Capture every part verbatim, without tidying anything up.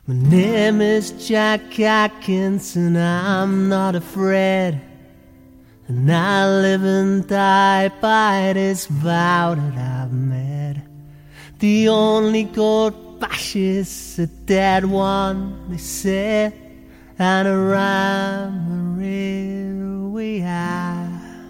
My name is Jack Atkinson, I'm not afraid, and I live and die by this vow that I've made. The only good fascist's a dead one, they say, and around the rear we are.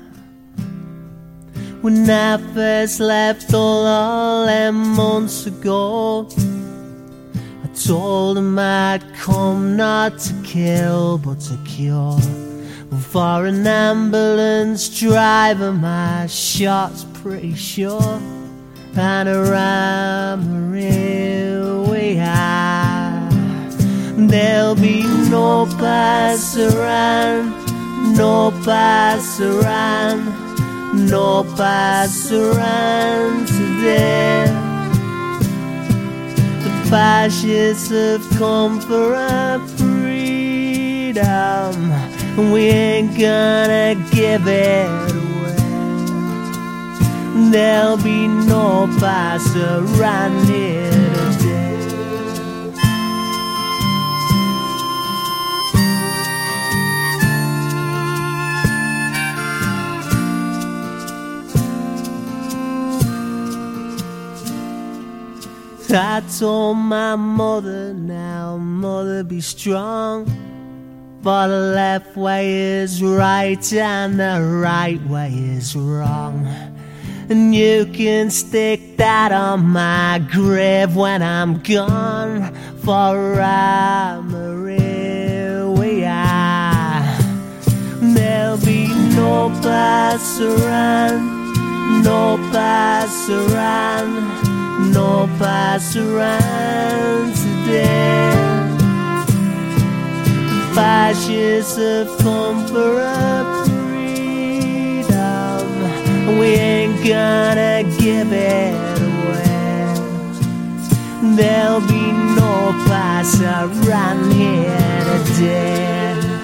When I first left all, all them months ago, I told him I'd come not to kill but to cure. But for an ambulance driver my shot's pretty sure, and around the rear we are. There'll be no pass around, no pass around, no pass around today. The fascists have come for our freedom, and we ain't gonna give it away. There'll be no pass around here today. I told my mother, now mother be strong, for the left way is right and the right way is wrong. And you can stick that on my grave when I'm gone, for I'm a real we are. There'll be no pass around, no pass around, no pass around today. The fascists have come for our freedom, and we ain't gonna give it away. There'll be no pass around here today.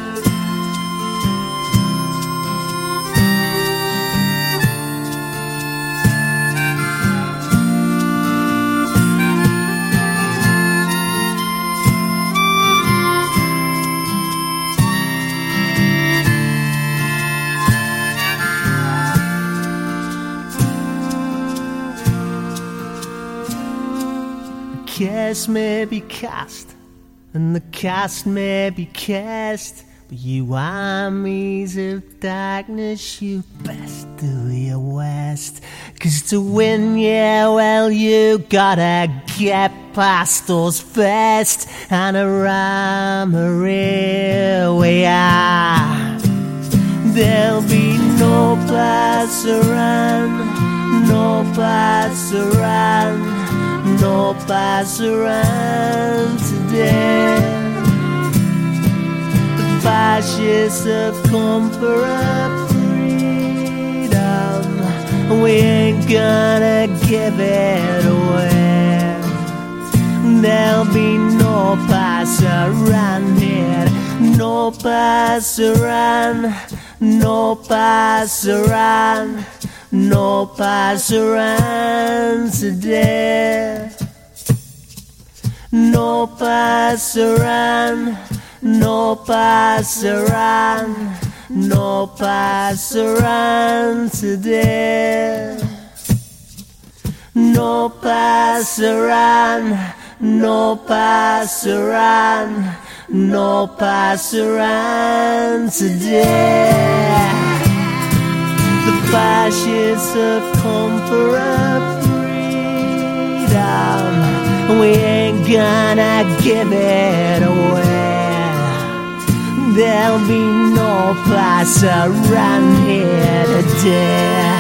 The cast may be cast, and the cast may be cast, but you armies of darkness, you best do your worst. Cause to win, yeah, well, you gotta get past us first, and around the rear we are. There'll be no pass around, no pass around, no pass around today. The fascists have come for our freedom, and we ain't gonna give it away. There'll be no pass around here, no pass around, no pass around, no pass around today. No pass around, no pass around, no pass around today. No pass around, no pass around, no pass around today. The fascists have come for our freedom, and we ain't gonna give it away. There'll be no pass around here today.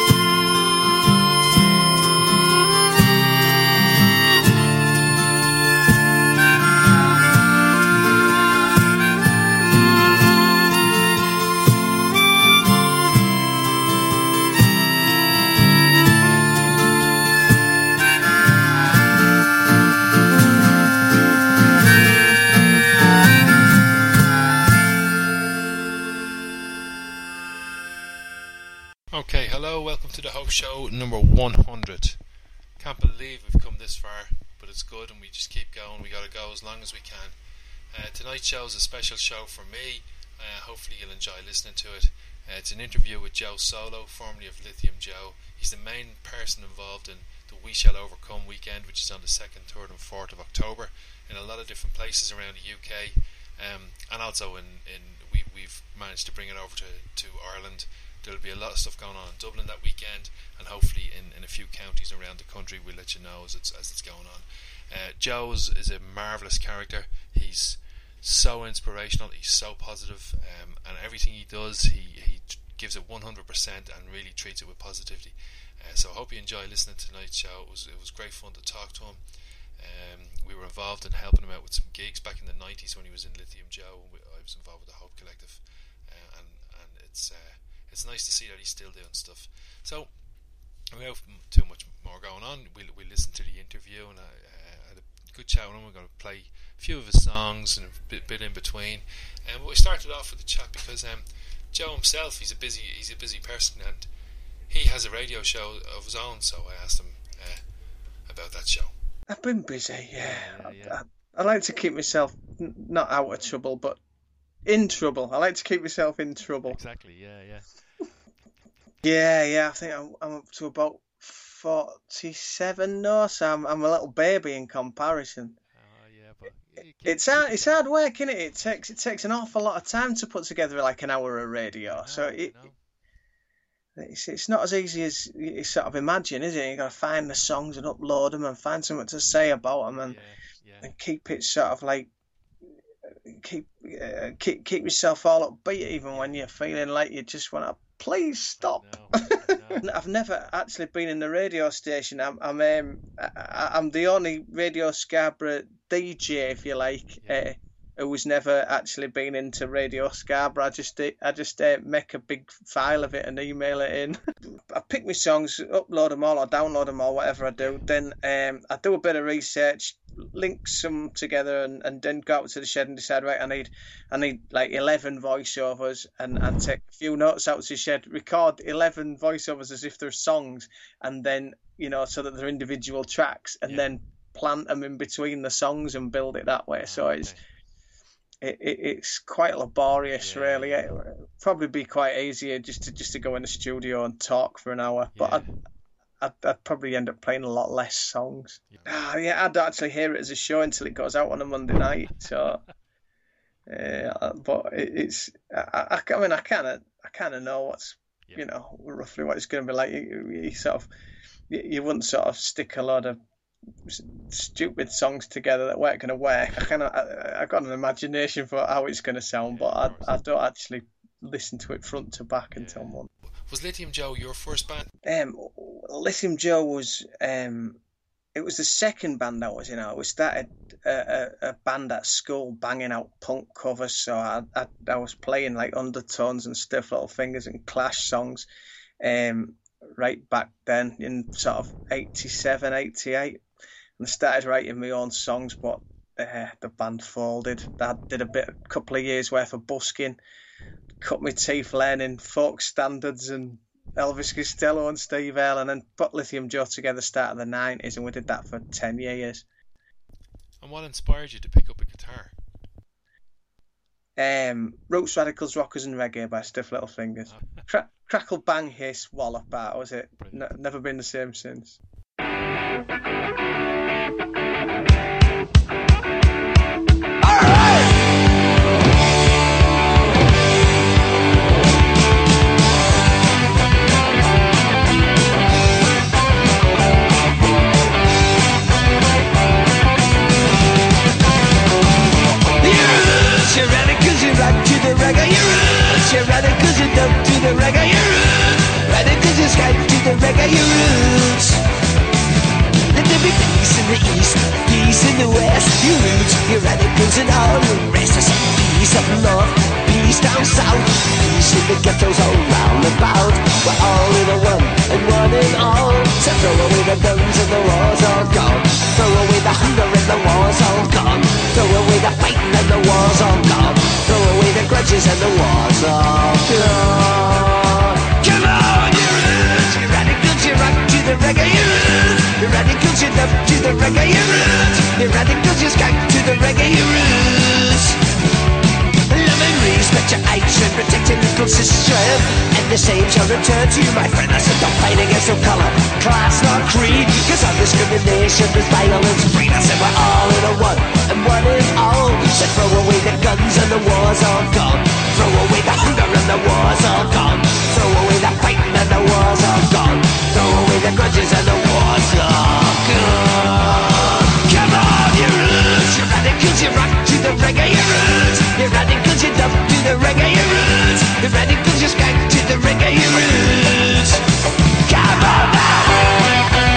Okay, hello, welcome to the Hope Show number one hundred. Can't believe we've come this far, but but it's good, and we just keep going. We got to go as long as we can. Uh, tonight's show is a special show for me. Uh, hopefully you'll enjoy listening to it. Uh, it's an interview with Joe Solo, formerly of Lithium Joe. He's the main person involved in the We Shall Overcome weekend, which is on the second, third and fourth of October in a lot of different places around the U K, um, and also in, in we, we've managed to bring it over to, to Ireland. There'll be a lot of stuff going on in Dublin that weekend, and hopefully in, in a few counties around the country. We'll let you know as it's, as it's going on. Uh, Joe is, is a marvellous character. He's so inspirational, he's so positive, um, and everything he does, he, he gives it one hundred percent and really treats it with positivity. Uh, so I hope you enjoy listening to tonight's show. It was, it was great fun to talk to him. Um, we were involved in helping him out with some gigs back in the nineties when he was in Lithium Joe. I was involved with the Hope Collective, uh, and, and it's uh, it's nice to see that he's still doing stuff. So without too much more going on, we'll, we'll listen to the interview, and I uh, had a good chat with him. We're going to play a few of his songs and a bit, bit in between. And um, we started off with the chat because um, Joe himself, he's a busy he's a busy person, and he has a radio show of his own. So I asked him uh, about that show. I've been busy, yeah. yeah, yeah. I, I like to keep myself n- not out of trouble, but in trouble. I like to keep myself in trouble. Exactly, yeah, yeah. yeah, yeah. I think I'm, I'm up to about forty-seven now, so I'm, I'm a little baby in comparison. But it's hard, it's hard work, isn't it? It takes it takes an awful lot of time to put together like an hour of radio. No, so it, no. it's it's not as easy as you sort of imagine, is it? You got to find the songs and upload them and find something to say about them, and, yeah, yeah. and keep it sort of like keep uh, keep keep yourself all upbeat even when you're feeling like you just want to please stop. No, no. I've never actually been in the radio station. I'm I'm um, I, I'm the only Radio Scarborough D J, if you like, Yeah. uh, who was never actually been into Radio Scarborough. I just I just uh, make a big file of it and email it in. I pick my songs, upload them all or download them all, whatever I do. Then um, I do a bit of research, link some together, and, and then go out to the shed and decide, right, I need I need like eleven voiceovers, and, and take a few notes out to the shed, record eleven voiceovers as if they're songs, and then, you know, so that they're individual tracks, and Yeah. then plant them in between the songs and build it that way. Oh, so okay. it's it, it, it's quite laborious, Yeah, really. yeah. It would probably be quite easier just to just to go in the studio and talk for an hour, but Yeah. I'd, I'd, I'd probably end up playing a lot less songs. Yeah. Ah, yeah, I don't actually hear it as a show until it goes out on a Monday night. So, uh, but it, it's I, I, I mean I kind of I kind of know what's Yeah. you know roughly what it's going to be like. You, you sort of you, you wouldn't sort of stick a lot of s- stupid songs together that weren't going to work. I kind of I, I got an imagination for how it's going to sound, Yeah, but of course. I, I don't actually listen to it front to back Yeah. until Monday. Was Lithium Joe your first band? Um, Lithium Joe was um, it was the second band I was in. I was started a, a, a band at school banging out punk covers, so I, I I was playing like Undertones and Stiff Little Fingers and Clash songs, um, right back then in sort of eighty-seven, eighty-eight, and I started writing my own songs, but uh, the band folded. I did a bit, a couple of years worth of busking, cut my teeth learning folk standards and Elvis Costello and Steve Earle, and then put Lithium Joe together start of the nineties, and we did that for ten years. And what inspired you to pick up a guitar? Um, Roots, Radicals, Rockers and Reggae by Stiff Little Fingers. Cra- crackle, bang, hiss, wallop, that was it. Brilliant. N- never been the same since. You're ready cause you rock to the reggae, you roots. You're ready cause you dub to the reggae, you roots. Ready cause you skype to the reggae, you roots. Let there be peace in the east, peace in the west, you roots. You're ready cause and all the rest is peace up north, peace down south. Peace in the ghettos all round about. We're all in a one and one in all. So throw away the guns and the war's all gone. Throw away the hunger and the war's all gone. Throw away the fighting and the war's all gone. Throw away the grudges and the war's all gone. Come on, you roots. You're ready, cause you rock to the reggae, you roots. You're ready, cause you love to the reggae, you roots. against the strength, and the same shall return to you, my friend. I said don't fight against no color, class, nor creed, cause on discrimination there's violence free. I said we're all in a one, and one is all. Said throw away the guns and the war's all gone. Throw away the hunger and the war's all gone. Throw away the fighting and the war's all gone. Throw away the grudges and the war's all gone. Come on, you roots, you're radicals, you rock to the reggae, you roots. You're radicals, you dub to the reggae, you roots. You're radicals, you skank to the reggae, you roots. Come on now.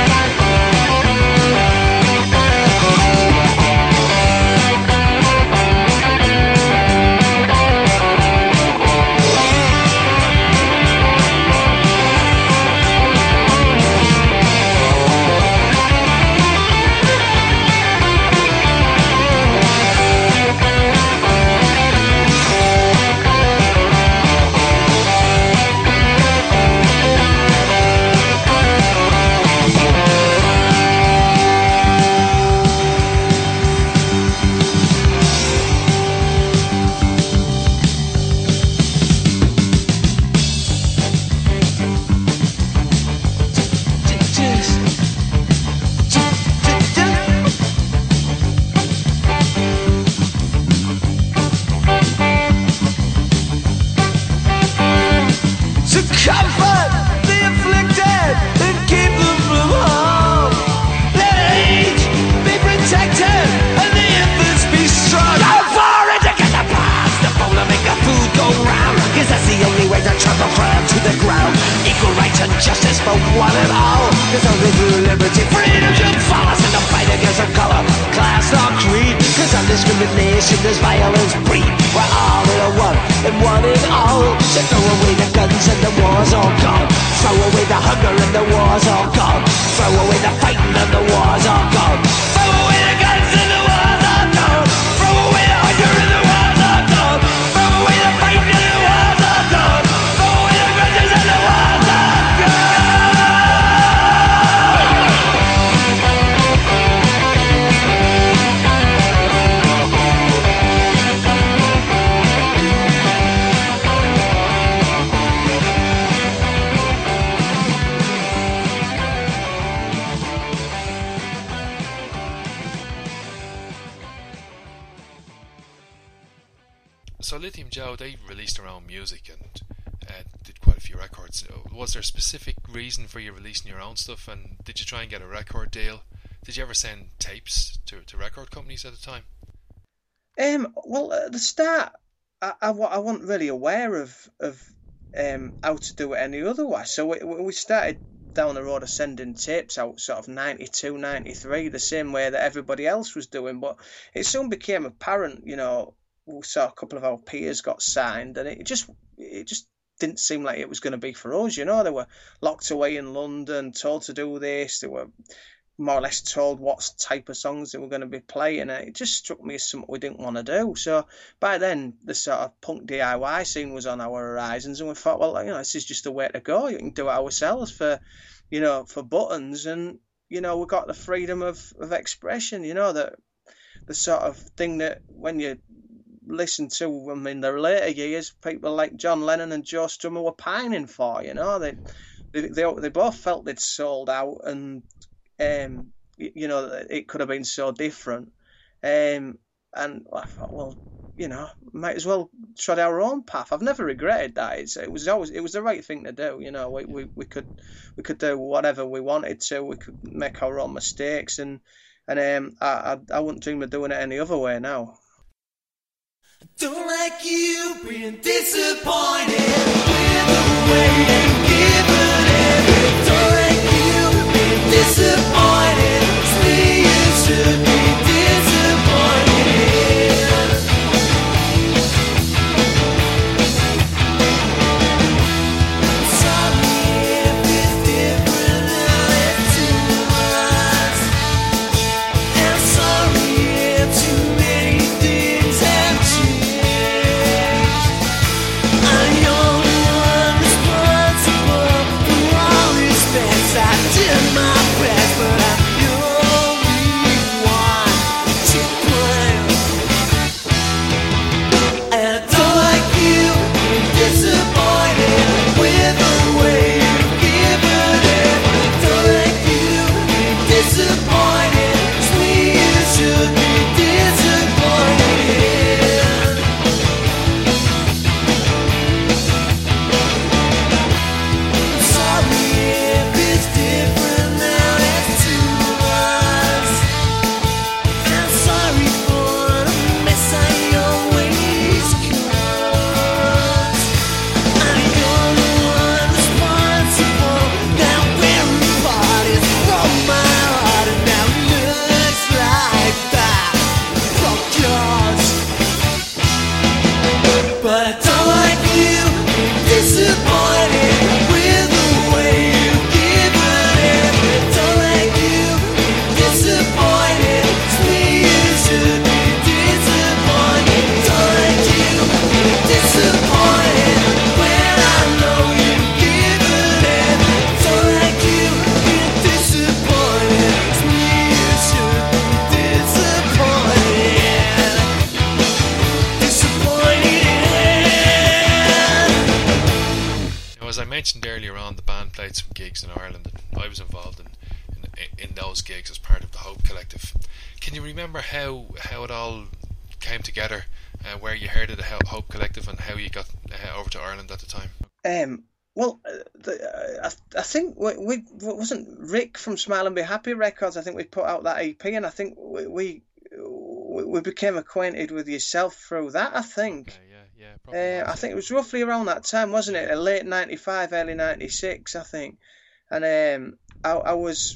So Lithium Joe, they released their own music and uh, did quite a few records. Was there a specific reason for you releasing your own stuff, and did you try and get a record deal? Did you ever send tapes to, to record companies at the time? Um, well, at the start, I, I, I wasn't really aware of of um, how to do it any other way. So we, we started down the road of sending tapes out sort of ninety-two, ninety-three, the same way that everybody else was doing. But it soon became apparent, you know, we saw a couple of our peers got signed, and it just it just didn't seem like it was going to be for us. You know, they were locked away in London, told to do this. They were more or less told what type of songs they were going to be playing. And it just struck me as something we didn't want to do. So by then, the sort of punk D I Y scene was on our horizons, and we thought, well, you know, this is just the way to go. You can do it ourselves for, you know, for buttons, and you know, we got the freedom of of expression. You know, that the sort of thing that when you listen to them in their later years, people like John Lennon and Joe Strummer were pining for. You know, they they they, they both felt they'd sold out, and um, you know, it could have been so different. Um, and I thought, well, you know, might as well tread our own path. I've never regretted that. It's, it was always it was the right thing to do. You know, we, we we could we could do whatever we wanted to. We could make our own mistakes, and and um, I I, I wouldn't dream of doing it any other way now. Don't like you being disappointed with the way you've given it. Don't like you being disappointed. See, you should be disappointed. Sorry if it's different and it's too much. And sorry if too many things have changed. I'm young and responsible for all these things I did my best, but I only want mentioned earlier on the band played some gigs in Ireland, and I was involved in, in in those gigs as part of the Hope Collective. Can you remember how how it all came together, uh, where you heard of the Hope Collective and how you got uh, over to Ireland at the time? Um, well, uh, the, uh, I, I think we, we wasn't Rick from Smile and Be Happy Records. I think we put out that E P, and I think we we, we became acquainted with yourself through that. I think. Okay, yeah, yeah. Uh, I think it was roughly around that time, wasn't it? Late ninety-five, early ninety-six, I think. And um, I, I was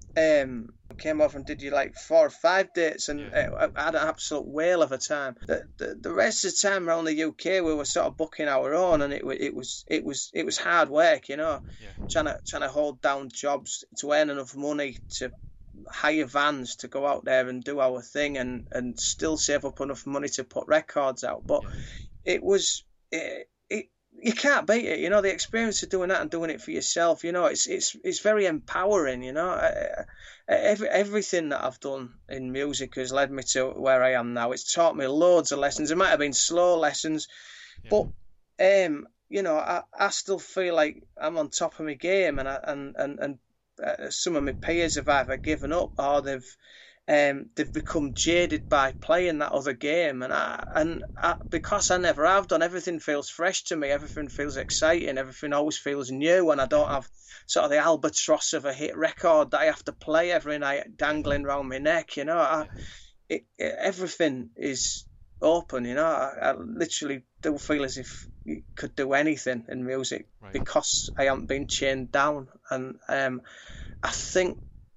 um. came off and did you like four or five dates, and yeah. I had an absolute whale of a time. The, the the rest of the time around the U K, we were sort of booking our own, and it it was it was it was hard work, you know, yeah. trying to trying to hold down jobs to earn enough money to hire vans to go out there and do our thing, and and still save up enough money to put records out. But yeah. it was it, it you can't beat it, you know. The experience of doing that and doing it for yourself, you know, it's it's it's very empowering, you know. I, Every, everything that I've done in music has led me to where I am now. It's taught me loads of lessons. It might have been slow lessons, yeah. but um, you know, I, I still feel like I'm on top of my game, and I, and and and uh, some of my peers have either given up or they've um they've become jaded by playing that other game, and I and I, because I never have done, everything feels fresh to me. Everything feels exciting. Everything always feels new, and I don't have sort of the albatross of a hit record that I have to play every night dangling around my neck, you know. I, it, it, everything is open, you know. I, I literally do feel as if you could do anything in music, right, because I haven't been chained down. And um, I think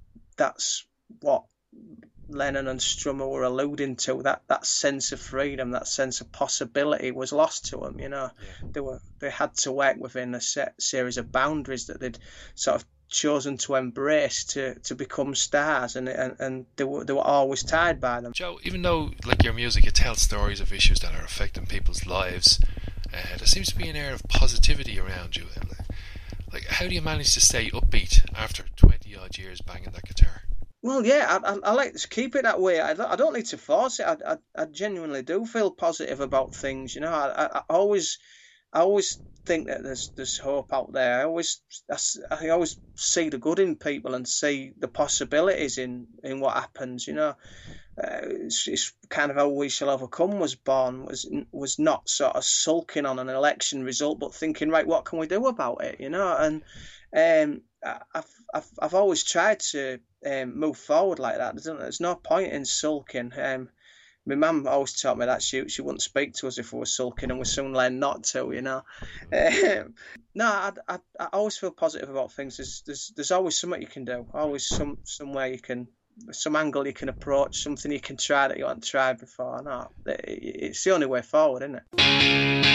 that's what Lennon and Strummer were alluding to, that that sense of freedom, that sense of possibility was lost to them, you know. Yeah. They were they had to work within a set series of boundaries that they'd sort of chosen to embrace to, to become stars, and, and and they were they were always tied by them. Joe, even though like your music, it tells stories of issues that are affecting people's lives, uh, there seems to be an air of positivity around you. Like, how do you manage to stay upbeat after twenty odd years banging that guitar? Well, yeah, I, I, I like to keep it that way. I, I don't need to force it. I, I, I genuinely do feel positive about things. You know, I, I, I always, I always think that there's there's hope out there. I always, I, I always see the good in people and see the possibilities in, in what happens. You know, uh, it's, it's kind of how We Shall Overcome was born. Was was not sort of sulking on an election result, but thinking, right, what can we do about it? You know, and um, I've I've I've always tried to um, move forward like that. There's, there's no point in sulking. Um, my mum always taught me that she she wouldn't speak to us if we were sulking, and we soon learned not to. You know, um, no, I, I I always feel positive about things. There's there's there's always something you can do. Always some somewhere you can, some angle you can approach, something you can try that you haven't tried before. No, it, it's the only way forward, isn't it?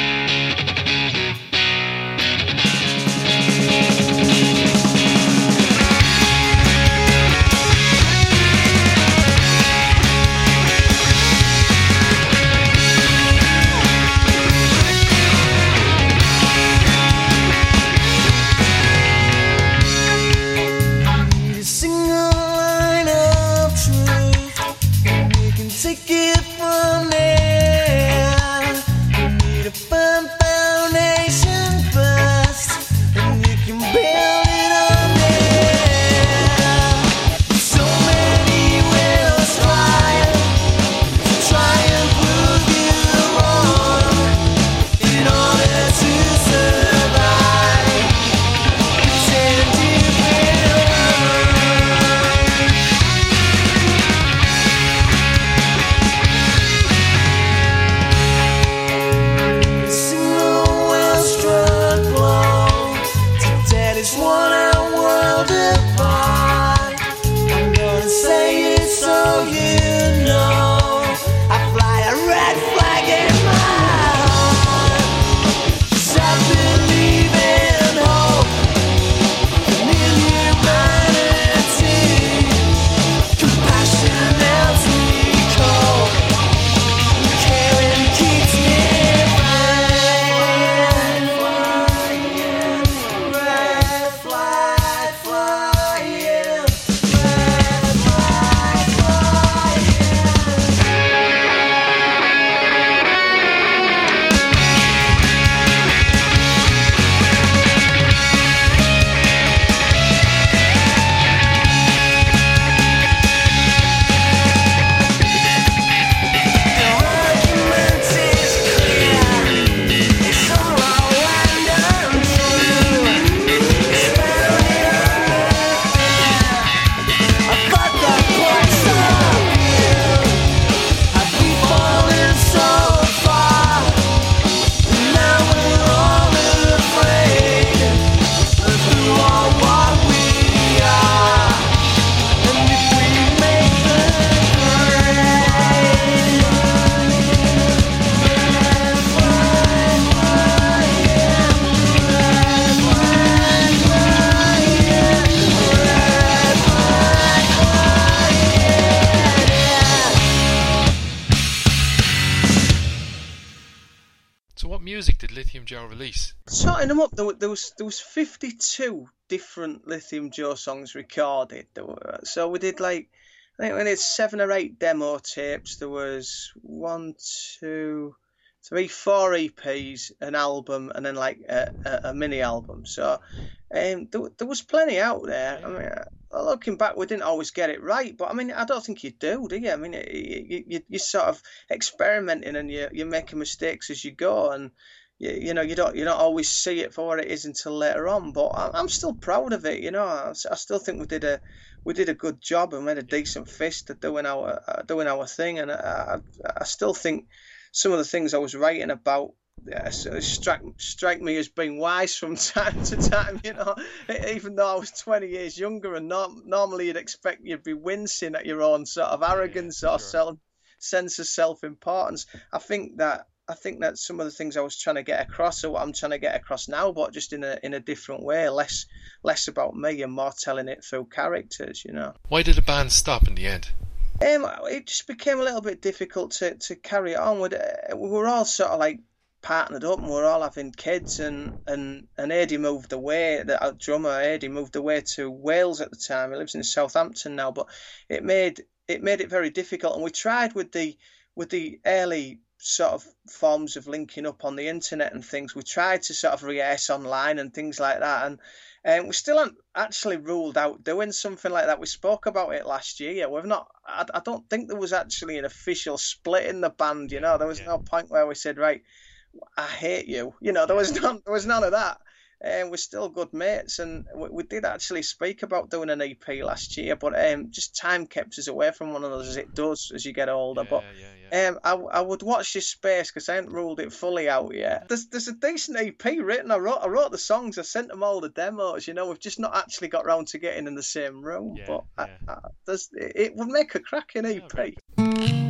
what music did Lithium Joe release? Sorting them up, there, were, there was there was fifty-two different Lithium Joe songs recorded. There were, so we did like, I think we did seven or eight demo tapes. There was one, two, three, four E Ps, an album, and then like a, a, a mini album. So um, there, there was plenty out there. I mean, uh, looking back, we didn't always get it right, but I mean, I don't think you do, do you? I mean, you, you, you're sort of experimenting and you, you're making mistakes as you go, and you, you know, you don't you don't always see it for what it is until later on. But I, I'm still proud of it. You know, I, I still think we did a we did a good job and made a decent fist at doing our uh, doing our thing, and I, I, I still think some of the things I was writing about yeah, so strike strike me as being wise from time to time. You know, even though I was twenty years younger, and norm, normally you'd expect you'd be wincing at your own sort of arrogance yeah, yeah, or sure. self sense of self importance. I think that. I think that some of the things I was trying to get across are what I'm trying to get across now, but just in a in a different way, less less about me and more telling it through characters, you know. Why did the band stop in the end? Um, it just became a little bit difficult to, to carry it on with it. We were all sort of like partnered up and we were all having kids, and, and, and Eddie moved away, the our drummer Eddie moved away to Wales at the time. He lives in Southampton now, but it made it made it very difficult, and we tried with the with the early sort of forms of linking up on the internet and things. We tried to sort of rehearse online and things like that, and um, we still haven't actually ruled out doing something like that. We spoke about it last year. We've not. I, I don't think there was actually an official split in the band. You know, there was yeah. no point where we said, right, I hate you. You know, there was none. There was none of that. And um, we're still good mates, and we, we did actually speak about doing an E P last year, but um, just time kept us away from one another as it does as you get older. Yeah, but yeah, yeah. Um, I, I would watch this space because I haven't ruled it fully out yet. There's there's a decent E P written. I wrote I wrote the songs. I sent them all the demos. You know, we've just not actually got round to getting in the same room. Yeah, but yeah. I, I, there's, it would make a cracking E P. Yeah,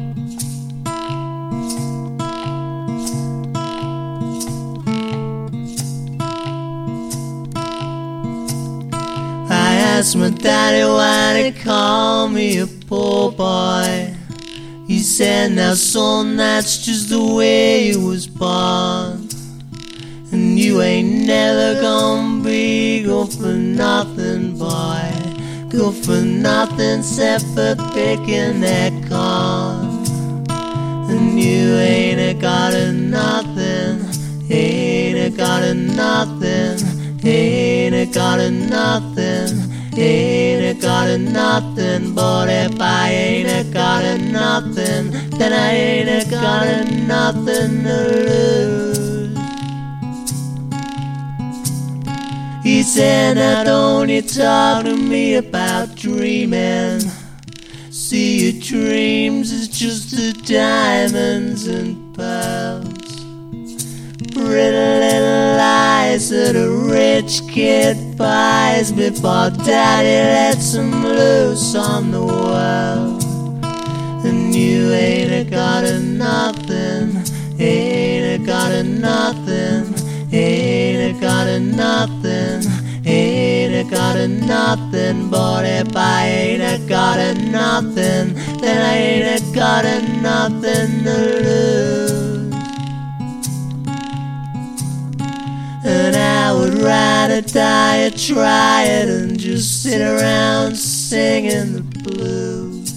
asked my daddy why they call me a poor boy. He said, now son, that's just the way you was born, and you ain't never gonna be good for nothing, boy. Good for nothing except for picking that corn. And you ain't got a nothing, ain't got a nothing, ain't got a nothing. Ain't got a nothing, but if I ain't got a nothing, then I ain't got a nothing to lose. He said, now don't you talk to me about dreaming. See, your dreams is just the diamonds and pearls, pretty little lies that a rich kid buys before daddy lets him loose on the world. And you ain't got a nothing, ain't got a nothing, ain't got a nothing, ain't got a nothing. But if I ain't got a nothing, then I ain't got a nothing to lose. And I would rather die or try it and just sit around singing the blues.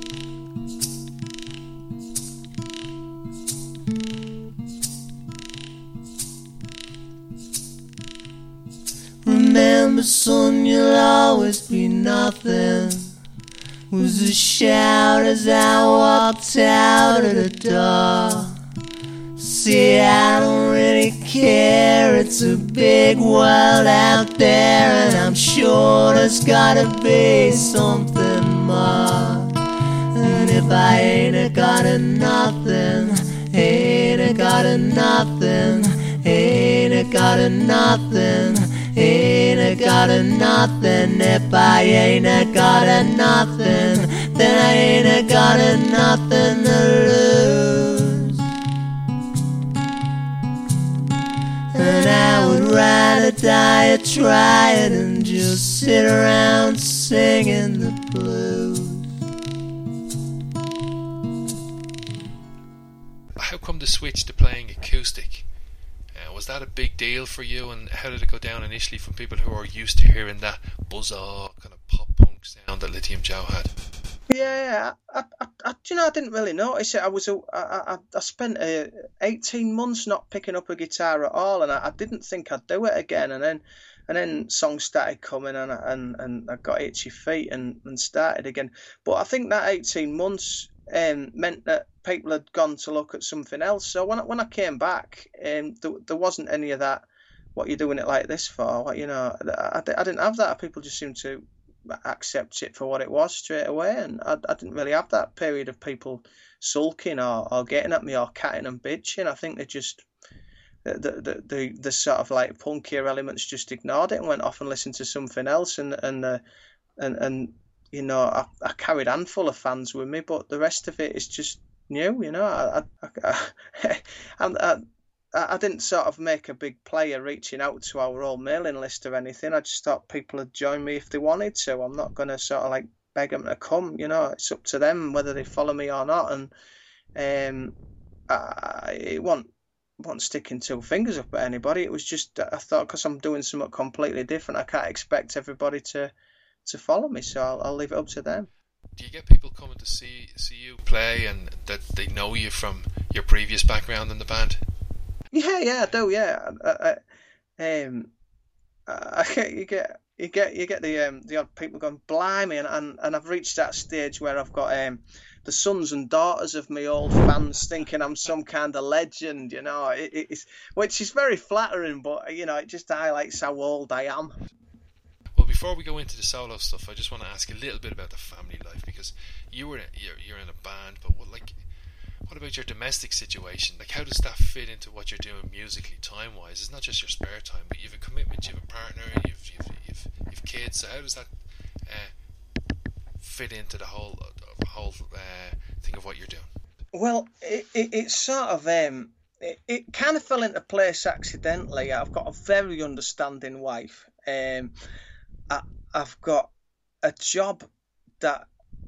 Remember, son, you'll always be nothing, was a shout as I walked out of the door. See, I don't really care, it's a big world out there, and I'm sure there's gotta be something more. And if I ain't got a nothing, ain't got a nothing, ain't got a nothing, ain't got a nothing. If I ain't got a nothing, then I ain't got a nothing to lose. And I would rather die or try it and just sit around singing the blues. How come the switch to playing acoustic? Was that a big deal for you, and how did it go down initially from people who are used to hearing that buzzer kind of pop punk sound that Lithium Joe had? Yeah, I, I, I, you know, I didn't really notice it. I was, a, I, I, I spent uh, eighteen months not picking up a guitar at all, and I, I didn't think I'd do it again. And then, and then songs started coming, and and and I got itchy feet and, and started again. But I think that eighteen months um, meant that people had gone to look at something else. So when I, when I came back, um, there, there wasn't any of that. What you're doing it like this for? What, you know, I, I didn't have that. People just seemed to accept it for what it was straight away, and I, I didn't really have that period of people sulking or, or getting at me or catting and bitching. I think they just the the the, the sort of like punkier elements just ignored it and went off and listened to something else, and and uh, and and you know I, I carried a handful of fans with me, but the rest of it is just new. You know, I I, I, I, I I didn't sort of make a big play of reaching out to our old mailing list or anything. I just thought people would join me if they wanted to. I'm not going to sort of like beg them to come. You know, it's up to them whether they follow me or not. And um, I, it wasn't, wasn't sticking two fingers up at anybody. It was just, I thought, because I'm doing something completely different, I can't expect everybody to, to follow me. So I'll, I'll leave it up to them. Do you get people coming to see see you play and that they know you from your previous background in the band? Yeah, yeah, I do. Yeah, I, I, um, I, you get you get you get the um, the odd people going blimey, and, and and I've reached that stage where I've got um, the sons and daughters of my old fans thinking I'm some kind of legend, you know, it, it's which is very flattering, but you know, it just highlights how old I am. Well, before we go into the solo stuff, I just want to ask a little bit about the family life, because you were you're, you're in a band, but what, like. What about your domestic situation? Like, how does that fit into what you're doing musically, time-wise? It's not just your spare time, but you have a commitment, you have a partner, you've you've you've, you've kids. So how does that uh, fit into the whole uh, whole uh, thing of what you're doing? Well, it, it it's sort of um, it, it kind of fell into place accidentally. I've got a very understanding wife. Um, I, I've got a job that.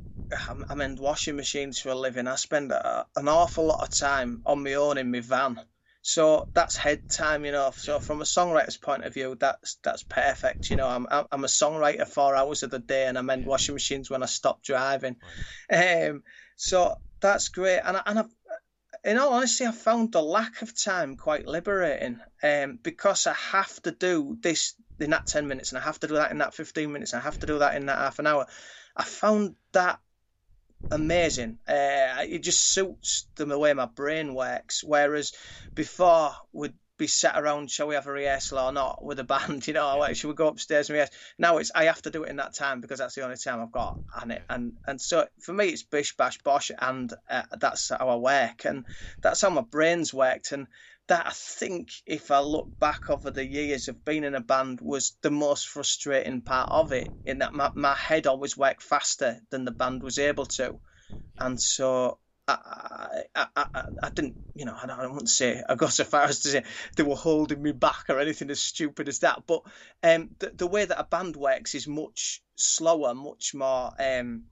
I mend washing machines for a living. I spend a, an awful lot of time on my own in my van, so that's head time, you know. So from a songwriter's point of view, that's that's perfect. You know, I'm I'm a songwriter four hours of the day, and I mend washing machines when I stop driving. Um, so that's great. And I, and I've, in all honesty, I found the lack of time quite liberating, um, because I have to do this in that ten minutes, and I have to do that in that fifteen minutes, and I have to do that in that half an hour. I found that amazing. Uh, it just suits the way my brain works. Whereas before we'd be sat around, shall we have a rehearsal or not with a band? You know, like, should we go upstairs and rehearse? Now it's I have to do it in that time because that's the only time I've got, and it and and so for me it's bish bash bosh, and uh, that's how I work, and that's how my brain's worked. And that, I think, if I look back over the years of being in a band, was the most frustrating part of it, in that my, my head always worked faster than the band was able to. And so I, I, I, I didn't, you know, I don't, I don't want to say, I got so far as to say they were holding me back or anything as stupid as that. But um, the, the way that a band works is much slower, much more... Um,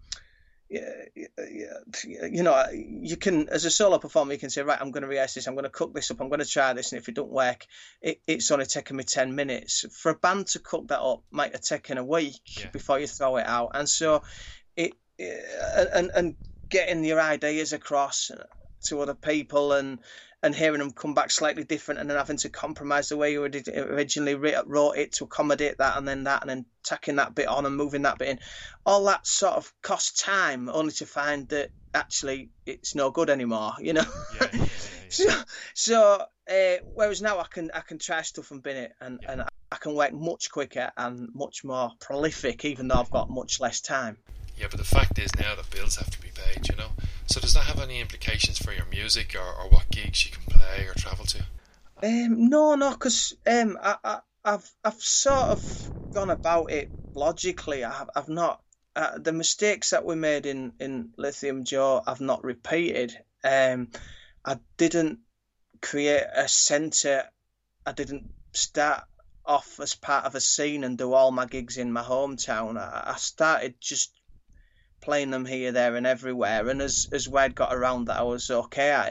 you know, you can, as a solo performer, you can say, right, I'm going to rehearse this, I'm going to cook this up, I'm going to try this, and if it don't work, it, it's only taken me ten minutes. For a band to cook that up might have taken a week yeah. before you throw it out. And so it, and and getting your ideas across to other people and and hearing them come back slightly different, and then having to compromise the way you originally wrote it to accommodate that, and then that, and then tacking that bit on and moving that bit in. All that sort of costs time, only to find that actually it's no good anymore, you know. Yeah, yeah, yeah, yeah. so, so uh, whereas now I can I can try stuff and bin it, and, yeah. and I can work much quicker and much more prolific, even though I've got much less time. Yeah, but the fact is now that bills have to be paid, you know. So does that have any implications for your music, or, or what gigs you can play or travel to? Um, no, no, because um, I, I, I've I've sort of gone about it logically. I have, I've not uh, the mistakes that we made in, in Lithium Joe, I've not repeated. Um, I didn't create a centre. I didn't start off as part of a scene and do all my gigs in my hometown. I, I started just playing them here, there and everywhere, and as as word got around that I was okay at it,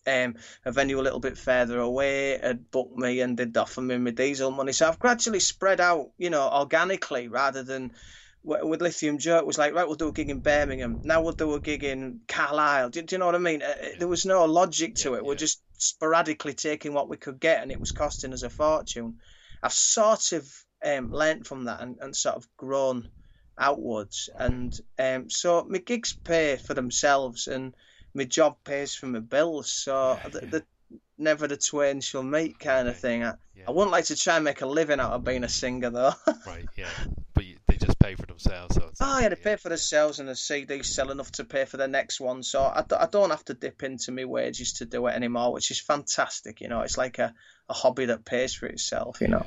um, a venue a little bit further away had booked me and they'd offer me my diesel money. So I've gradually spread out, you know, organically rather than with Lithium Joe. It was like, right, we'll do a gig in Birmingham. Now we'll do a gig in Carlisle. Do, do you know what I mean? Uh, there was no logic to Yeah, it. We're yeah. just sporadically taking what we could get, and it was costing us a fortune. I've sort of um, learnt from that and, and sort of grown outwards. And um, so my gigs pay for themselves and my job pays for my bills. So Yeah, the, yeah. the never the twain shall meet kind of thing. I, Yeah. I wouldn't like to try and make a living out of being a singer, though. Right, yeah. But you, they just pay for themselves. So it's Oh, yeah, they yeah. pay for themselves and the C Ds sell enough to pay for the next one. So I, d- I don't have to dip into my wages to do it anymore, which is fantastic. You know, it's like a, a hobby that pays for itself, you know.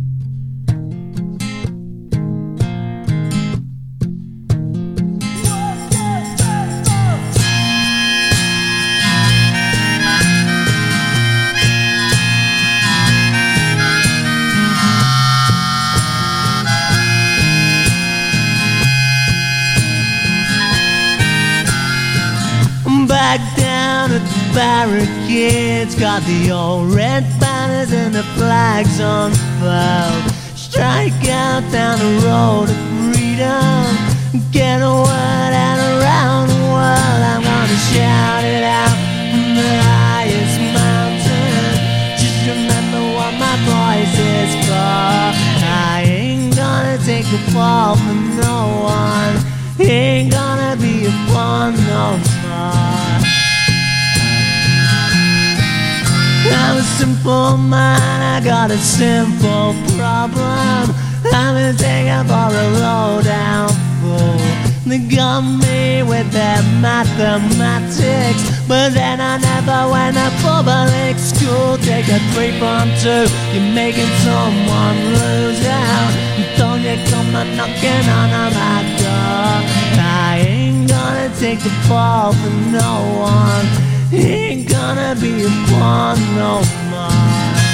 Back down at the barricades, got the old red banners and the flags unfurled. Strike out down the road of freedom, get a word out around the world. I'm gonna shout it out from the highest mountain. Just remember what my voice is for. I ain't gonna take a fall from no one. Ain't gonna be a fun no more. I'm a simple man, I got a simple problem. I'm a taker for a low down fool. They got me with their mathematics, but then I never went to public school. Take a three from two, you're making someone lose out. Don't you come a knocking on my door. I ain't gonna take the fall from no one. Ain't gonna be a fun no more.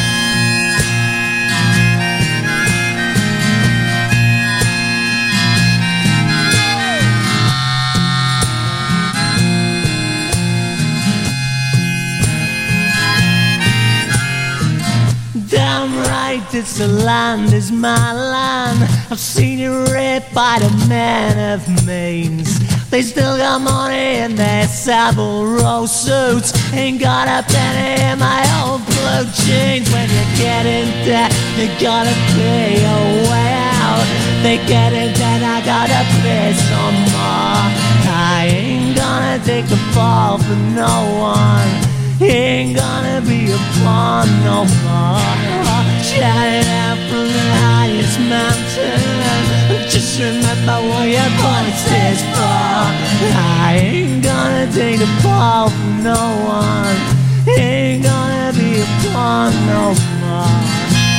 Damn right, it's the land, is my land. I've seen it ripped by the men of means. They still got money in their Savile Row suits. Ain't got a penny in my old blue jeans. When you get in debt, you gotta pay your way out. They get in debt, I gotta pay some more. I ain't gonna take the fall for no one. Ain't gonna be a pawn no more. Shout it out from the highest mountain. Just remember what your voice is for. I ain't gonna take the fall from no one. Ain't gonna be a pawn no more.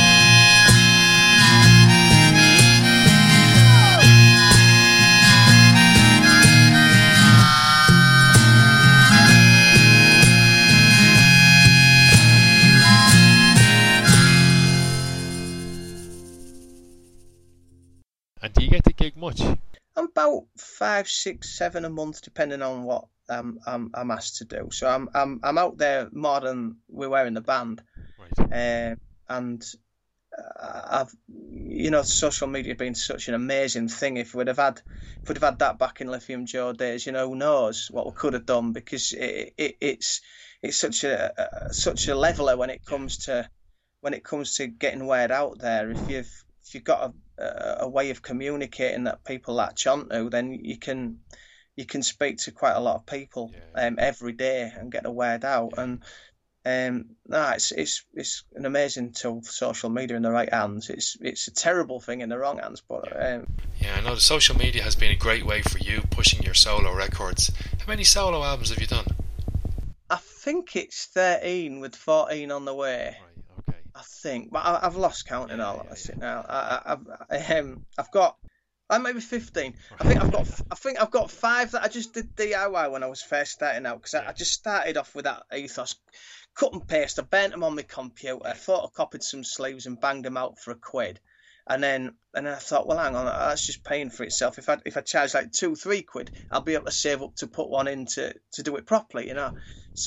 And do you get to gig much? I'm about five, six, seven a month, depending on what um, I'm I'm asked to do. So I'm I'm I'm out there more than we were in the band, Right. uh, and uh, I've you know social media been such an amazing thing. If we'd have had if we'd have had that back in Lithium Joe days, you know, who knows what we could have done, because it, it it's it's such a, a such a leveler when it comes to when it comes to getting word out there. If you've if you've got a a way of communicating that people latch onto, then you can you can speak to quite a lot of people Yeah. um, every day and get the word out. Yeah. And um, no, it's it's it's an amazing tool for social media in the right hands. It's it's a terrible thing in the wrong hands, but um, Yeah, I know the social media has been a great way for you pushing your solo records. How many solo albums have you done? I think it's thirteen with fourteen on the way. Right, okay. I think, but I, I've lost count in Yeah, all yeah, honesty yeah. now. I, I, I've um, I've got, I maybe fifteen. I think I've got, I think I've got five that I just did D I Y when I was first starting out, because I, Yeah. I just started off with that ethos, cut and paste. I burnt them on my computer, photocopied some sleeves and banged them out for a quid, and then and then I thought, well, hang on, that's just paying for itself. If I if I charge like two, three quid, I'll be able to save up to put one in to to do it properly, you know. So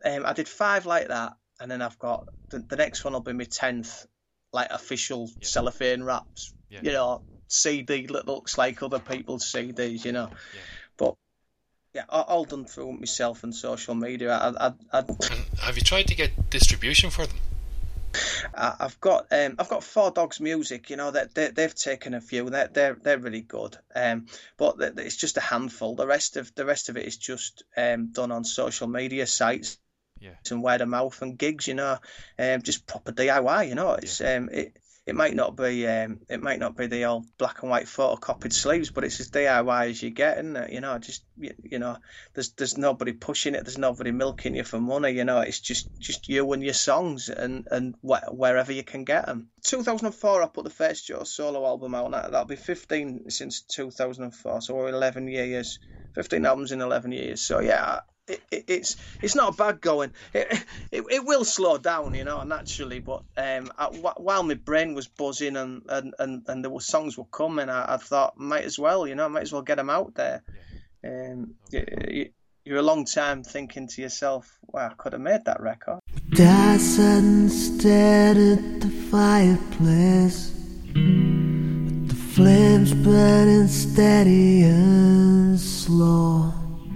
um, I did five like that, and then I've got the, the next one will be my tenth, like official Yeah. cellophane wraps. Yeah. You know, C D that looks like other people's C Ds. You know, Yeah. but yeah, all, all done through myself and social media. I, I, I, And have you tried to get distribution for them? I- I've got um, I've got Four Dogs Music. You know that they, they've taken a few. They're they're they're really good. Um, but th- it's just a handful. The rest of the rest of it is just um done on social media sites. Yeah. And word of mouth and gigs, you know, um, just proper D I Y, you know. It's um, it it might not be um, it might not be the old black and white photocopied sleeves, but it's as D I Y as you get, and you know, just you, you know, there's there's nobody pushing it, there's nobody milking you for money, you know. It's just just you and your songs, and and wh- wherever you can get them. two thousand four, I put the first Joe solo album out. That that'll be fifteen since two thousand four, so we're eleven years, fifteen albums in eleven years. So yeah. It, it, it's it's not bad going. It, it it will slow down, you know, naturally. But um, I, while my brain was buzzing and, and, and, and there were songs were coming, I, I thought might as well, you know, might as well get them out there. Um, Okay. you, you're a long time thinking to yourself, "Wow, I could have made that record." Dad sat and stared at the fireplace, with the flames burning steady and slow.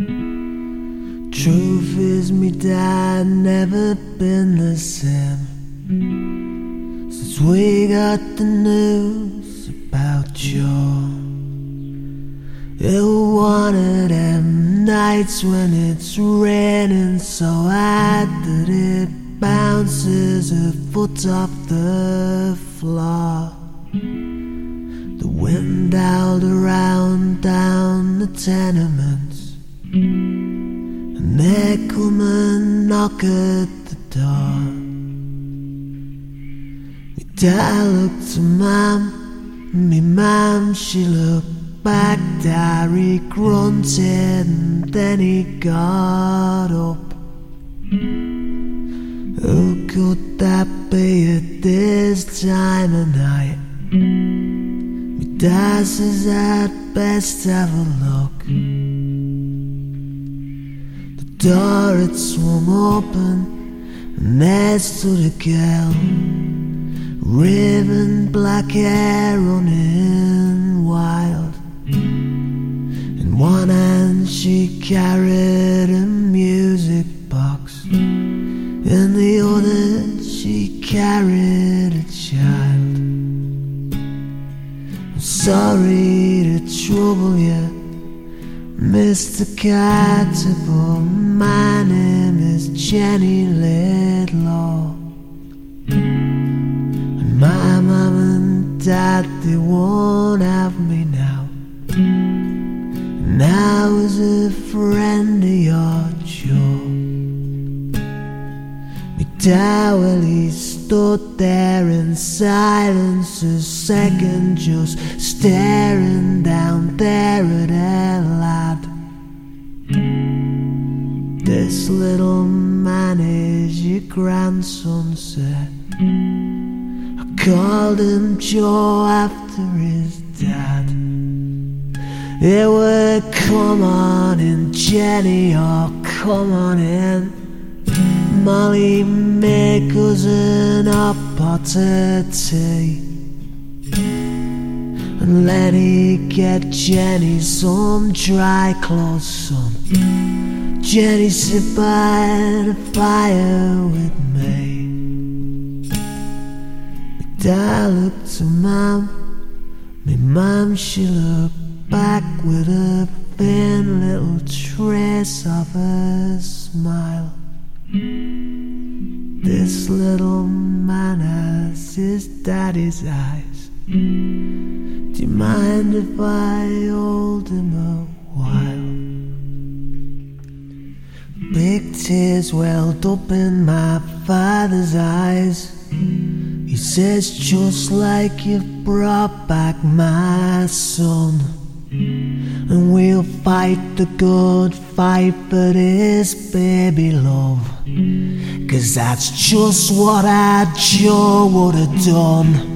Truth is, me dad never been the same since we got the news about Joe. It was one of them nights when it's raining so hard that it bounces a foot off the floor. The wind howled around down the tenements, and there come a knock at the door. Me dad looked to Mum, me mum she looked back. Daddy grunted and then he got up. Who could that be at this time of night? Me dad says I'd best have a look. The door had swung open and there stood a girl, raven black hair running wild. In one hand she carried a music box, in the other she carried a child. I'm sorry to trouble you, Mister Catable, my name is Jenny Laidlaw. And my mum and dad, they won't have me now. And I was a friend of your Joe. Me dad, well, he stood there in silence a second, just staring down there at her lad. This little man is your grandson, sir. I called him Joe after his dad. It would come on in, Jenny, oh come on in. Molly, make us an hot pot of tea, and Lenny, get Jenny some dry clothes, son. Jenny, sit by the fire with me. Me dad looked to Mum, me mum she looked back with a thin little trace of a smile. This little man has his daddy's eyes. Do you mind if I hold him a while? Big tears welled up in my father's eyes. He says, just like you've brought back my son, and we'll fight the good fight for this baby love, 'cause that's just what I Joe would have done.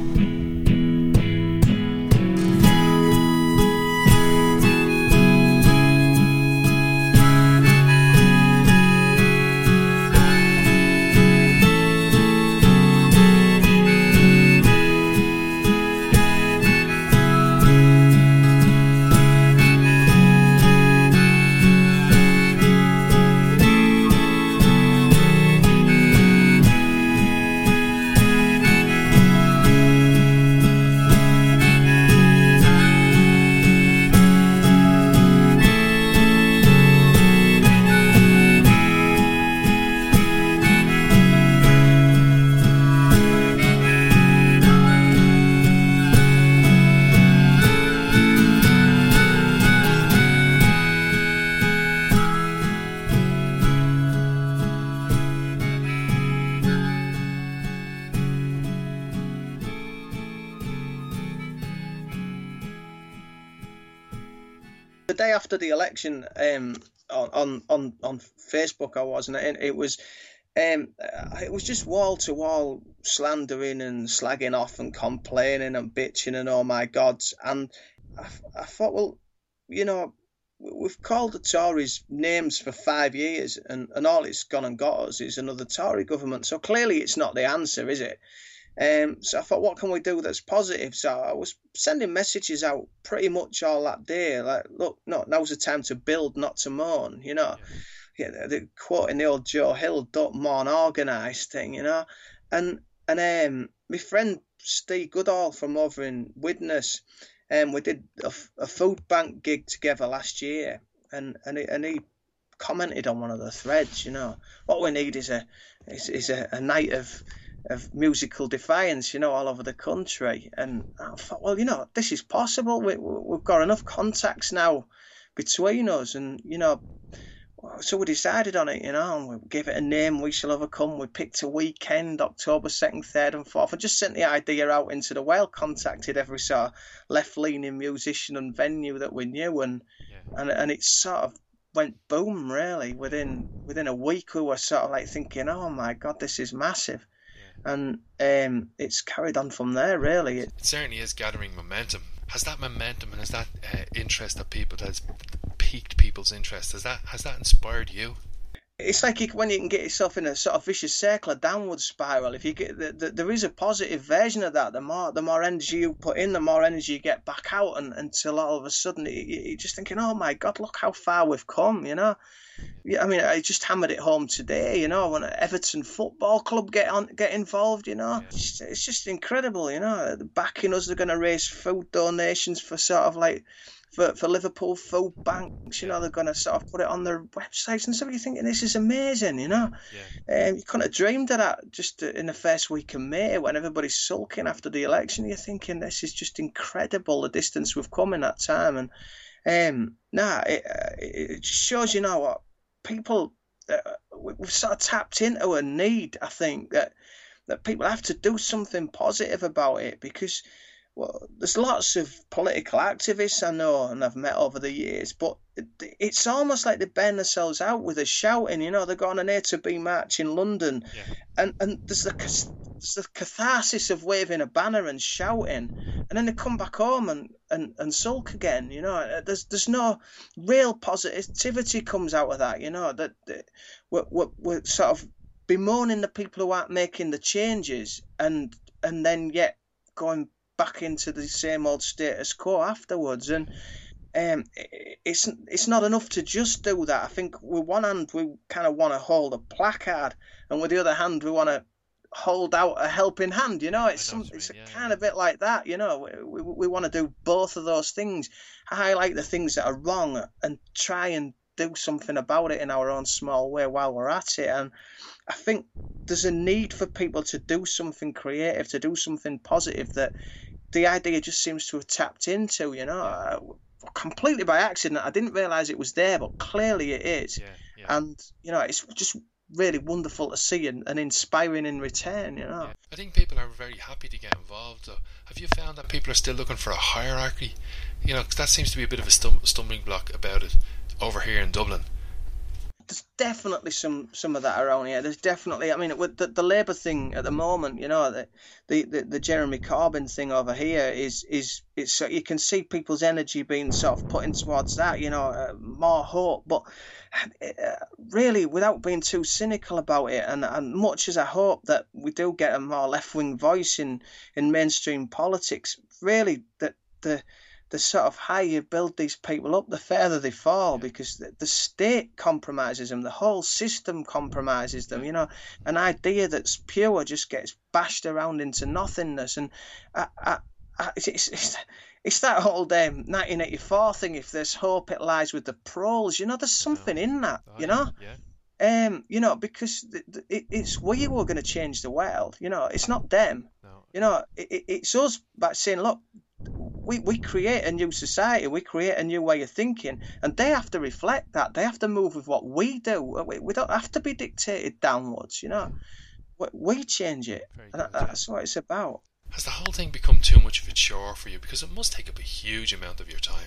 The day after the election, um, on on on, on Facebook, I was, and it, it was. Um, it was just wall to wall slandering and slagging off and complaining and bitching and oh my gods. And I, I thought, well, you know, we've called the Tories names for five years and, and all it's gone and got us is another Tory government. So clearly it's not the answer, is it? Um, so I thought, what can we do that's positive? So I was sending messages out pretty much all that day. Like, look, no, now's the time to build, not to mourn, you know. Yeah. Yeah, the quote in the old Joe Hill, don't mourn, organise thing, you know. And and um, my friend Steve Goodall from over in Widnes, um, we did a, a food bank gig together last year, and and he, and he commented on one of the threads, you know, what we need is a is, is a, a night of of musical defiance, you know, all over the country. And I thought, well, you know, this is possible. We we've got enough contacts now between us, and you know. So we decided on it, you know, and we gave it a name, We Shall Overcome. We picked a weekend, October second, third and fourth. I just sent the idea out into the world, contacted every sort of left-leaning musician and venue that we knew, and yeah. and and it sort of went boom, really. Within within a week, we were sort of like thinking, oh, my God, this is massive. Yeah. And um, it's carried on from there, really. It certainly is gathering momentum. Has that momentum and has that uh, interest of people has piqued people's interest? Has that has that inspired you? It's like you, when you can get yourself in a sort of vicious circle, a downward spiral. If you get the, the, there is a positive version of that. The more the more energy you put in, the more energy you get back out, and until all of a sudden you, you're just thinking, oh my God, look how far we've come. You know, yeah. I mean, I just hammered it home today. You know, when Everton Football Club get on get involved. You know, yeah. it's, it's just incredible. You know, backing us, they're going to raise food donations for sort of like. For, for Liverpool food banks, you know, they're going to sort of put it on their websites and stuff. You're thinking, this is amazing, you know. Yeah. Um, you couldn't have dreamed of that just in the first week of May when everybody's sulking after the election. You're thinking, this is just incredible, the distance we've come in that time. And, um, nah, it, it just shows, you know what, people, uh, we've sort of tapped into a need, I think, that, that people have to do something positive about it because... Well, there's lots of political activists I know and I've met over the years, but it's almost like they burn themselves out with a shouting. You know, they go on an A to B march in London, yeah. and, and there's the, there's the catharsis of waving a banner and shouting, and then they come back home and, and, and sulk again. You know, there's there's no real positivity comes out of that. You know, that, that we're, we're, we're sort of bemoaning the people who aren't making the changes, and and then yet going back into the same old status quo afterwards. And um, it's it's not enough to just do that. I think with one hand we kind of want to hold a placard, and with the other hand we want to hold out a helping hand. You know, it's some, it's a yeah, kind yeah. of bit like that. You know, we we want to do both of those things, highlight the things that are wrong, and try and do something about it in our own small way while we're at it. And I think there's a need for people to do something creative, to do something positive that the idea just seems to have tapped into, you know, uh, completely by accident. I didn't realise it was there, but clearly it is. Yeah, yeah. And, you know, it's just really wonderful to see and, and inspiring in return, you know. Yeah. I think people are very happy to get involved, though. Have you found that people are still looking for a hierarchy? You know, 'cause that seems to be a bit of a stum- stumbling block about it over here in Dublin. There's definitely some, some of that around here. There's definitely, I mean, with the, the Labour thing at the moment, you know, the, the, the, the Jeremy Corbyn thing over here is, is it's you can see people's energy being sort of put in towards that, you know, uh, more hope. But uh, really, without being too cynical about it, and, and much as I hope that we do get a more left-wing voice in, in mainstream politics, really, that the... the sort of higher you build these people up, the further they fall, yeah. because the, the state compromises them, the whole system compromises them. You know, an idea that's pure just gets bashed around into nothingness. And I, I, I, it's, it's, it's that old um, nineteen eighty-four thing, if there's hope, it lies with the proles. You know, there's something oh. in that, oh, you know? Yeah. Um, you know, because it, it's we who are going to change the world. You know, it's not them. No. You know, it, it's us by saying, look, we we create a new society, we create a new way of thinking, and they have to reflect that. They have to move with what we do. We, we don't have to be dictated downwards, you know. We, we change it, and that, that's what it's about. Has the whole thing become too much of a chore for you? Because it must take up a huge amount of your time.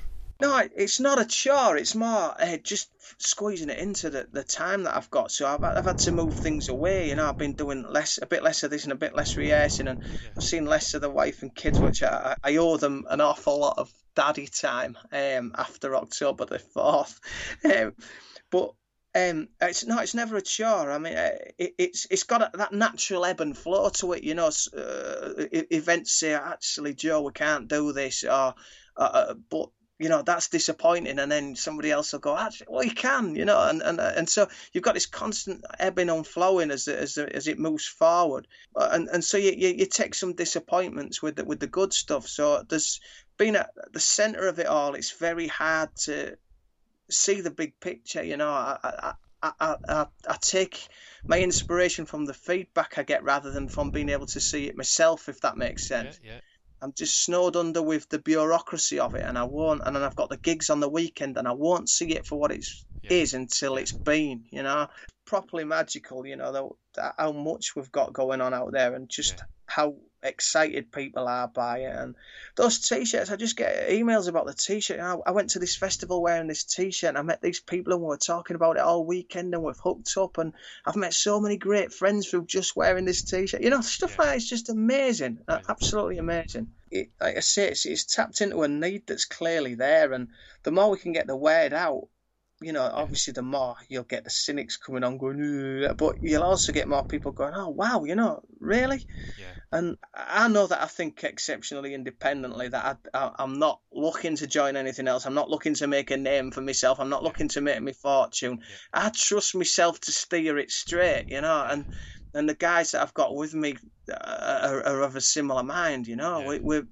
No, it's not a chore. It's more uh, just squeezing it into the, the time that I've got. So I've I've had to move things away. You know, I've been doing less, a bit less of this and a bit less rehearsing, and Yeah. I've seen less of the wife and kids, which I, I owe them an awful lot of daddy time um, after October the fourth. Um, but um, it's no, it's never a chore. I mean, uh, it, it's it's got a, that natural ebb and flow to it. You know, s- uh, e- events say, actually, Joe, we can't do this, or uh, but you know, that's disappointing, and then somebody else will go, actually, well, you can, you know, and and and so you've got this constant ebbing and flowing as as as it moves forward, and and so you you, you take some disappointments with the, with the good stuff. So there's been at the centre of it all. It's very hard to see the big picture, you know. I I I, I, I, I take my inspiration from the feedback I get rather than from being able to see it myself, if that makes sense. Yeah, yeah. I'm just snowed under with the bureaucracy of it, and I won't. And then I've got the gigs on the weekend, and I won't see it for what it Yeah. is until it's been, you know, properly magical. You know, the, how much we've got going on out there, and just Yeah. how excited people are by it. And those t-shirts, I just get emails about the t-shirt. I, I went to this festival wearing this t-shirt, and I met these people, and we were talking about it all weekend, and we've hooked up, and I've met so many great friends through just wearing this t-shirt. You know, stuff Yeah. like that is just amazing, uh, Amazing. absolutely amazing. It, like I say, it's, it's tapped into a need that's clearly there, and the more we can get the word out, you know, obviously the more you'll get the cynics coming on going, "Ugh," but you'll also get more people going, oh wow, you know, really? Yeah. And I know that I think exceptionally independently, that I, I, I'm not looking to join anything else. I'm not looking to make a name for myself. I'm not Yeah. looking to make my fortune. Yeah. I trust myself to steer it straight, you know, and and the guys that I've got with me are, are of a similar mind, you know. Yeah. We, we're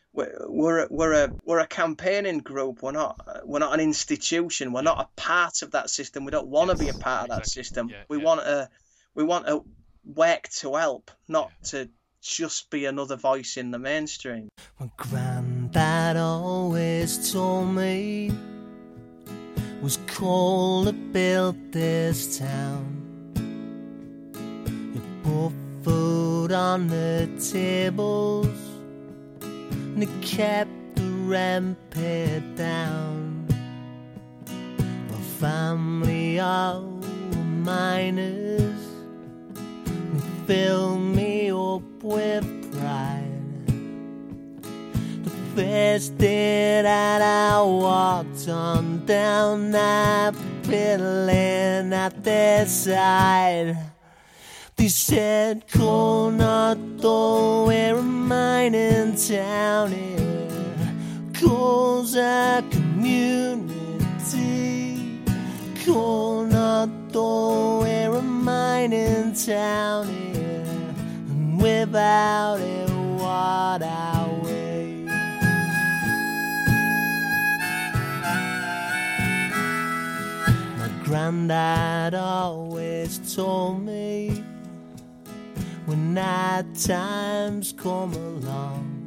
we're a, we're a we're a campaigning group. We're not we're not an institution. We're Yeah. not a part of that system. We don't want to Yes, be a part of that exactly. system. Yeah, we yeah. want to we want to work to help, not Yeah. to just be another voice in the mainstream. My granddad always told me it was cold that built this town. You put food on the tables, and it kept the rent paid down. A family of miners, and filled me up with pride. The first day that I walked on down that building at their side, they said, Coronado, we're a mining town here. Calls a community. Coronado, we're a mining town here. And without it, what are we? My granddad always told me, when night times come along,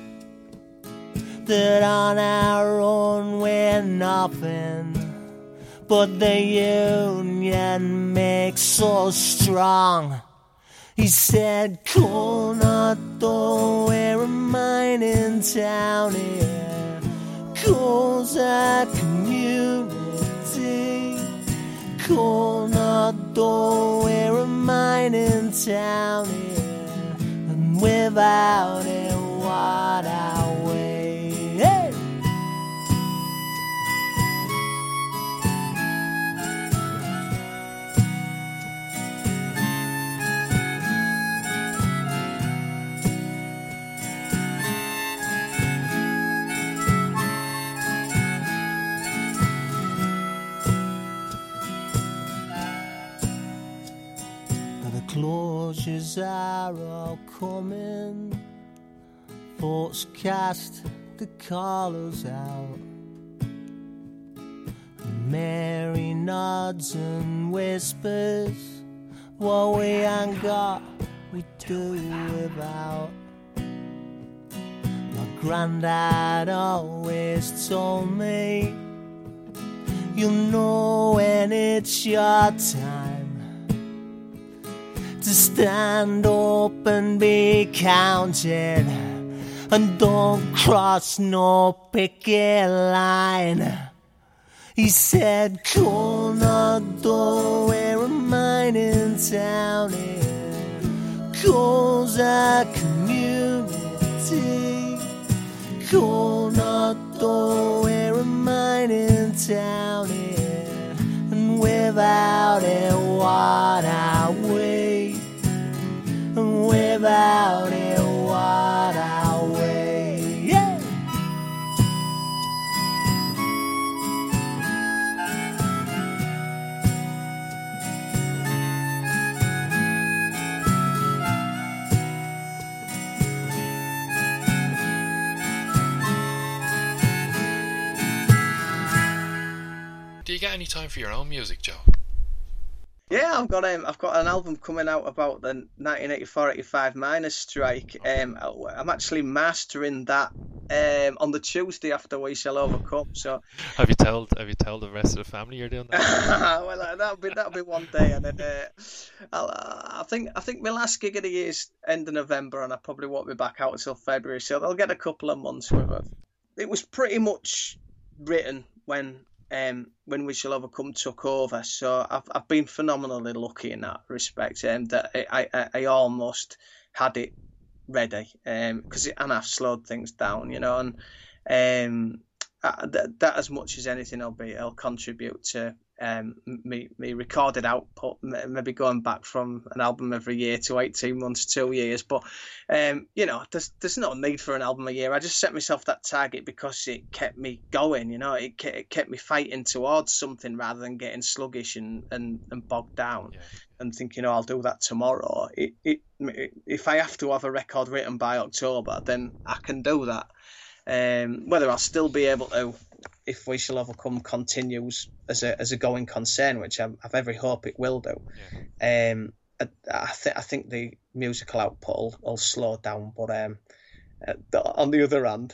that on our own we're nothing, but the union makes us strong. He said, Coronado, we're a mining town here. Coal's a community. Coronado, we're a mining town here. And without it, what are we? Hey! Closures are all coming, thoughts cast the colours out. Mary nods and whispers, what we ain't got, we do without. My granddad always told me, you'll know when it's your time to stand up and be counted. and don't cross no picket line. He said, Coronado, we're a mining town here. Coal's a community. Coronado, we're a mining town here. And without it, what are we? And without it, what are we? Yeah! Do you get any time for your own music, Joe? Yeah, I've got um, I've got an album coming out about the nineteen eighty-four eighty-five miners' strike. Um, I'm actually mastering that um, on the Tuesday after We Shall Overcome. So, Have you told Have you told the rest of the family you're doing that? well, uh, that'll be that'll be one day, and then uh, I'll, uh, I think I think my last gig of the year is end of November, and I probably won't be back out until February. So they'll get a couple of months with it. It was pretty much written when. Um, when We Shall Overcome took over, so I've I've been phenomenally lucky in that respect. Um, that I, I, I almost had it ready, um, because it, and I've slowed things down, you know, and um, that, that as much as anything, will be it'll contribute to um me me recorded output, maybe going back from an album every year to eighteen months, two years. But um, you know, there's there's no need for an album a year. I just set myself that target because it kept me going. You know, it kept, it kept me fighting towards something rather than getting sluggish and and, and bogged down, yeah. And thinking, oh, I'll do that tomorrow. It, it it if I have to have a record written by October, then I can do that. Um, whether I'll still be able to, if We Shall Overcome continues as a as a going concern, which I've, I've every hope it will do. Yeah. Um, I, I think I think the musical output will, will slow down, but um, on the other hand,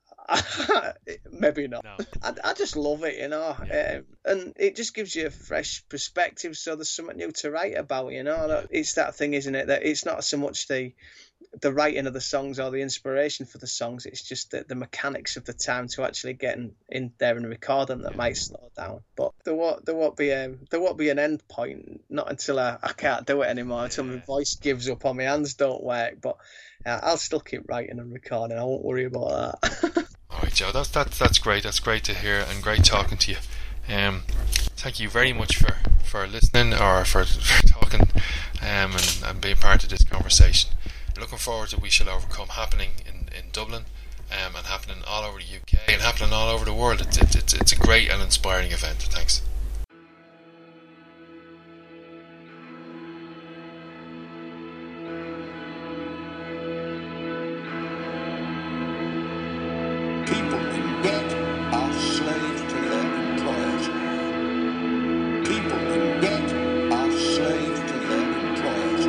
maybe not. No. I, I just love it, you know, yeah. um, and it just gives you a fresh perspective. So there's something new to write about, you know. Yeah. It's that thing, isn't it? That it's not so much the the writing of the songs or the inspiration for the songs. It's just the, the mechanics of the time to actually get in, in there and record them that yeah. might slow down. But there won't there won't be um there won't be an end point. Not until I, I can't do it anymore. Until yeah. my voice gives up or my hands don't work. But uh, I'll still keep writing and recording. I won't worry about that. All right, Joe. That's that's that's great. That's great to hear and great talking to you. Um, thank you very much for, for listening or for, for talking um, and, and being part of this conversation. Looking forward to We Shall Overcome happening in, in Dublin um, and happening all over the U K and happening all over the world. It's, it's, it's a great and inspiring event. Thanks. People in debt are slaves to their employers. People in debt are slaves to their employers.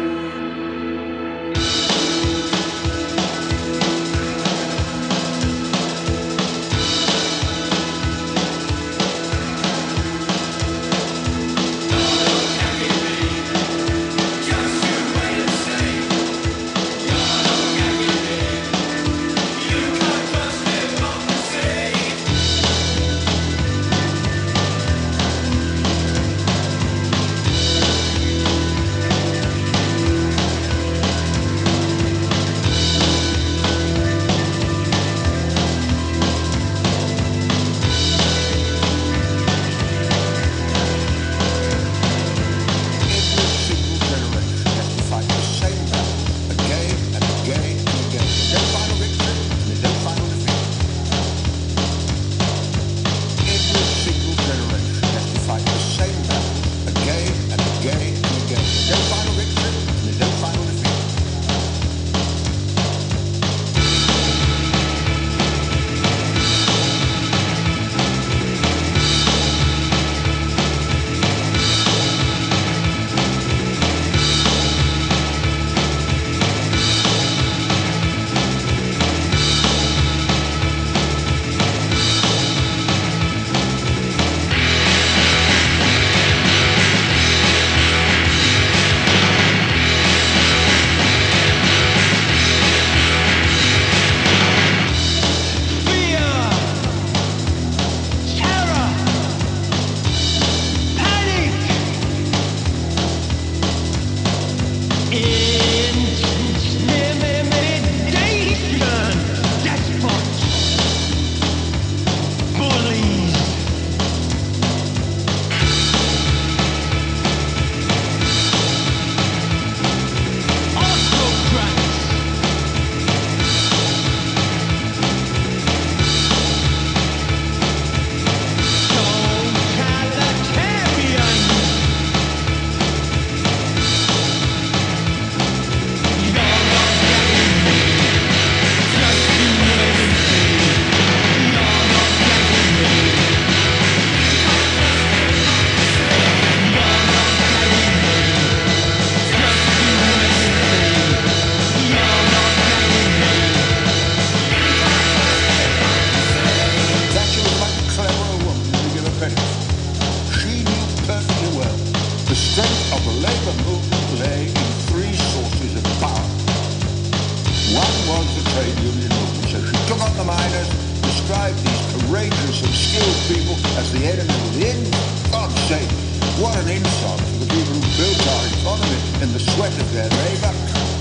what an insult to the people who built our economy in the sweat of their labour.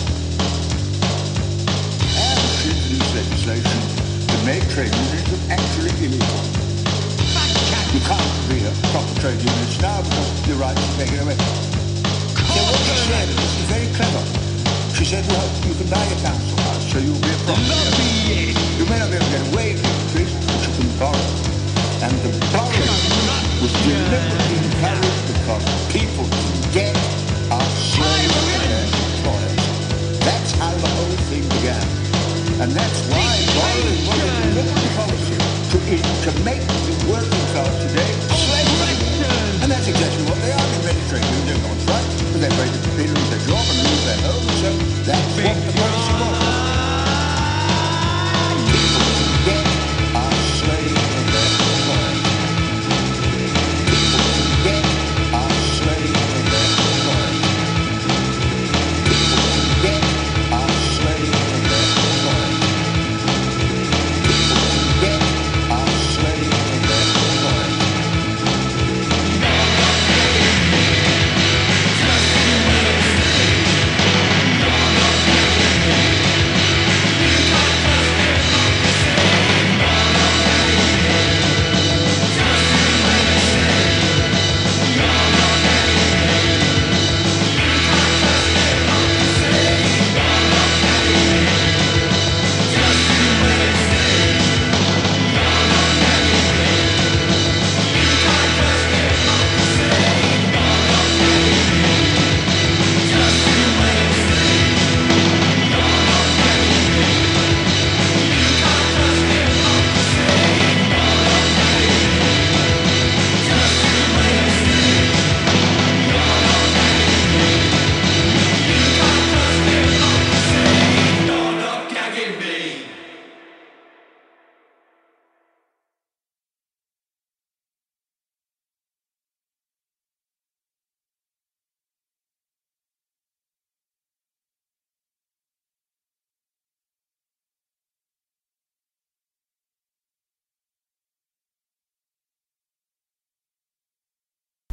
And she introduced legislation to make trade unions actually illegal. You can't be a proper trade unionist now because your rights are taken away. So what she said was very clever. She said, well, you can buy a council house, so you'll be a property. You may not be